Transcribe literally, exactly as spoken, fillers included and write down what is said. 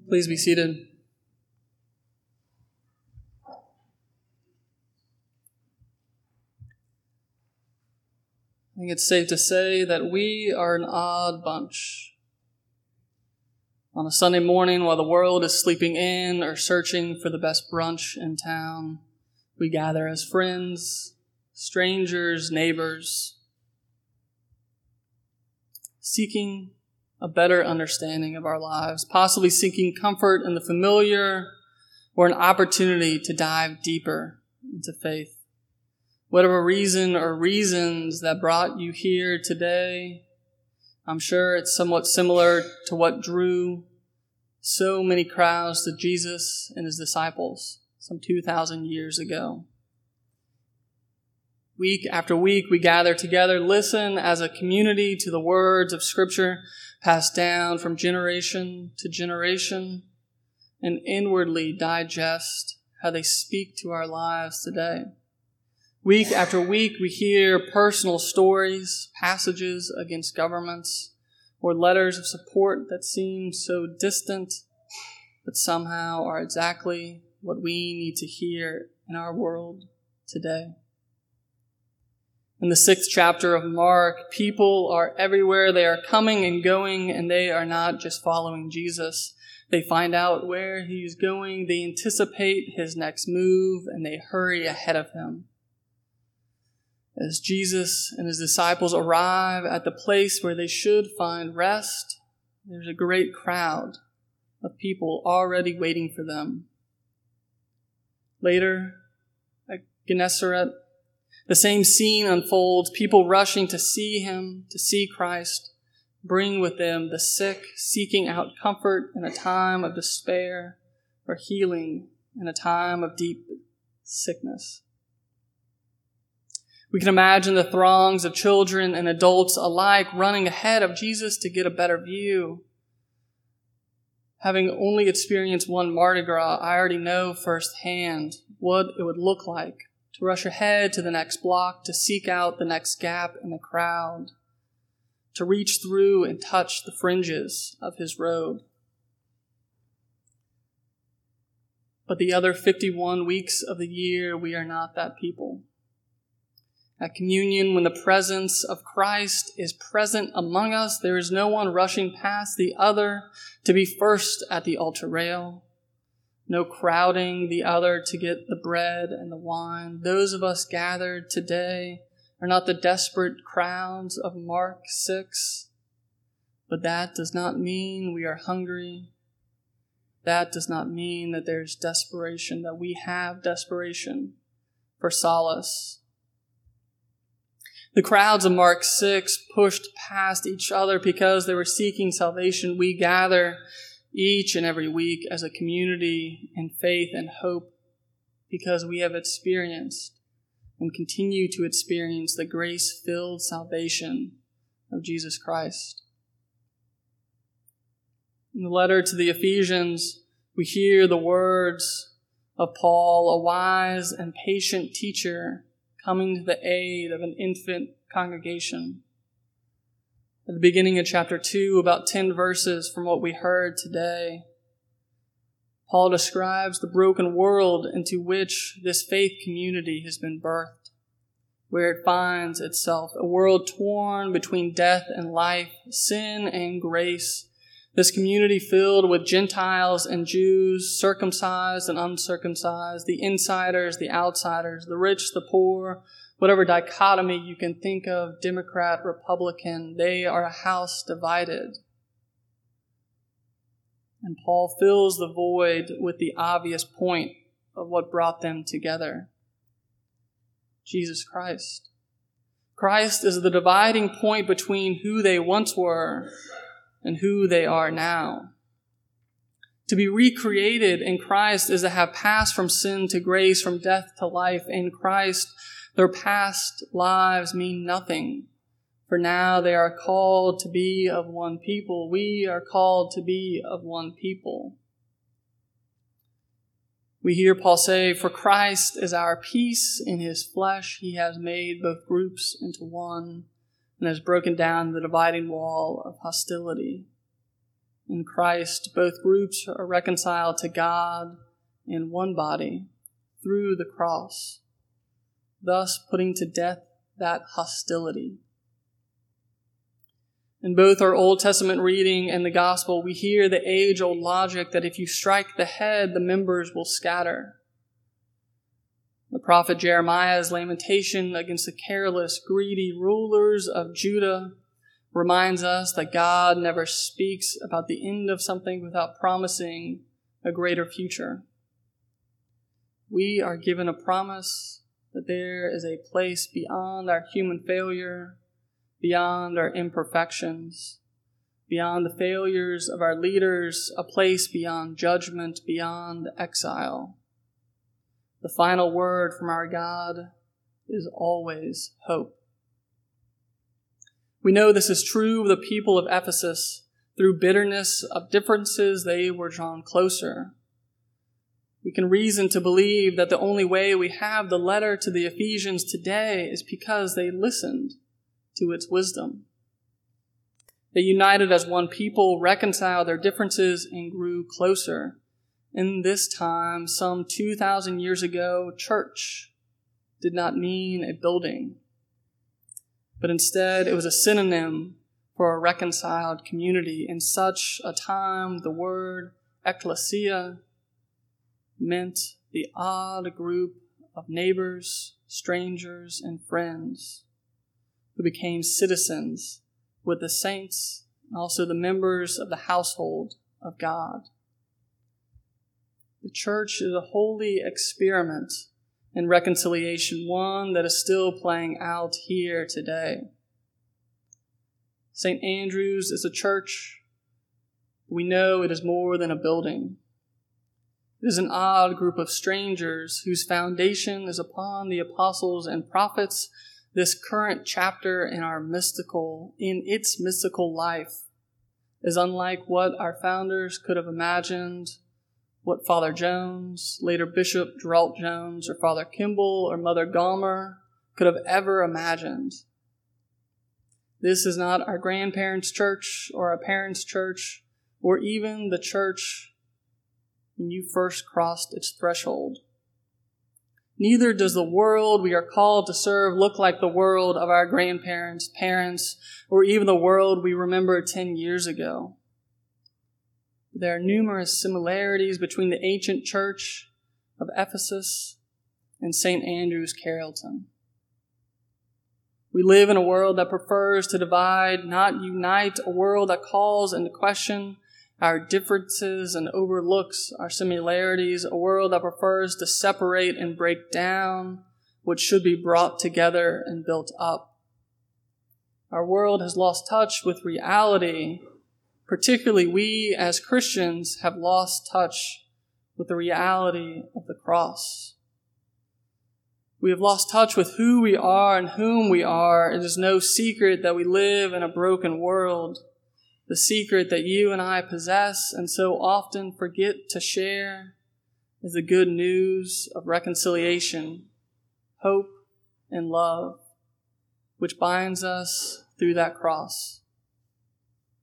Please be seated. I think it's safe to say that we are an odd bunch. On a Sunday morning while the world is sleeping in or searching for the best brunch in town, we gather as friends, strangers, neighbors, seeking a better understanding of our lives, possibly seeking comfort in the familiar or an opportunity to dive deeper into faith. Whatever reason or reasons that brought you here today, I'm sure it's somewhat similar to what drew so many crowds to Jesus and his disciples some two thousand years ago. Week after week, we gather together, listen as a community to the words of Scripture passed down from generation to generation, and inwardly digest how they speak to our lives today. Week after week, we hear personal stories, passages against governments, or letters of support that seem so distant, but somehow are exactly what we need to hear in our world today. In the sixth chapter of Mark, people are everywhere. They are coming and going, and they are not just following Jesus. They find out where he's going, they anticipate his next move, and they hurry ahead of him. As Jesus and his disciples arrive at the place where they should find rest, there's a great crowd of people already waiting for them. Later, at Gennesaret, the same scene unfolds, people rushing to see him, to see Christ, bring with them the sick, seeking out comfort in a time of despair, or healing in a time of deep sickness. We can imagine the throngs of children and adults alike running ahead of Jesus to get a better view. Having only experienced one Mardi Gras, I already know firsthand what it would look like to rush ahead to the next block, to seek out the next gap in the crowd, to reach through and touch the fringes of his robe. But the other fifty-one weeks of the year, we are not that people. At communion, when the presence of Christ is present among us, there is no one rushing past the other to be first at the altar rail. No crowding the other to get the bread and the wine. Those of us gathered today are not the desperate crowds of Mark six, but that does not mean we are hungry. That does not mean that there's desperation, that we have desperation for solace. The crowds of Mark six pushed past each other because they were seeking salvation. We gather each and every week as a community in faith and hope because we have experienced and continue to experience the grace-filled salvation of Jesus Christ. In the letter to the Ephesians, we hear the words of Paul, a wise and patient teacher coming to the aid of an infant congregation. At the beginning of chapter two, about ten verses from what we heard today, Paul describes the broken world into which this faith community has been birthed, where it finds itself, a world torn between death and life, sin and grace. This community filled with Gentiles and Jews, circumcised and uncircumcised, the insiders, the outsiders, the rich, the poor, whatever dichotomy you can think of, Democrat, Republican, they are a house divided. And Paul fills the void with the obvious point of what brought them together. Jesus Christ. Christ is the dividing point between who they once were and who they are now. To be recreated in Christ is to have passed from sin to grace, from death to life. In Christ, their past lives mean nothing, for now they are called to be of one people. We are called to be of one people. We hear Paul say, "For Christ is our peace. In his flesh he has made both groups into one, and has broken down the dividing wall of hostility." In In Christ, both groups are reconciled to God in one body through the cross, thus putting to death that hostility. In both our Old Testament reading and the Gospel, we hear the age-old logic that if you strike the head, the members will scatter. The prophet Jeremiah's lamentation against the careless, greedy rulers of Judah reminds us that God never speaks about the end of something without promising a greater future. We are given a promise that there is a place beyond our human failure, beyond our imperfections, beyond the failures of our leaders, a place beyond judgment, beyond exile. The final word from our God is always hope. We know this is true of the people of Ephesus. Through bitterness of differences, they were drawn closer. We can reason to believe that the only way we have the letter to the Ephesians today is because they listened to its wisdom. They united as one people, reconciled their differences, and grew closer. In this time, some two thousand years ago, church did not mean a building, but instead it was a synonym for a reconciled community. In such a time, the word ecclesia meant the odd group of neighbors, strangers, and friends who became citizens with the saints and also the members of the household of God. The church is a holy experiment in reconciliation, one that is still playing out here today. Saint Andrew's is a church. We know it is more than a building. It is an odd group of strangers whose foundation is upon the apostles and prophets. This current chapter in our mystical, in its mystical life, is unlike what our founders could have imagined, what Father Jones, later Bishop Geralt Jones, or Father Kimball, or Mother Gallmer could have ever imagined. This is not our grandparents' church, or our parents' church, or even the church when you first crossed its threshold. Neither does the world we are called to serve look like the world of our grandparents, parents, or even the world we remember ten years ago. There are numerous similarities between the ancient church of Ephesus and Saint Andrew's Carrollton. We live in a world that prefers to divide, not unite, a world that calls into question our differences and overlooks our similarities, a world that prefers to separate and break down what should be brought together and built up. Our world has lost touch with reality. Particularly we as Christians have lost touch with the reality of the cross. We have lost touch with who we are and whom we are. It is no secret that we live in a broken world. The secret that you and I possess and so often forget to share is the good news of reconciliation, hope, and love, which binds us through that cross.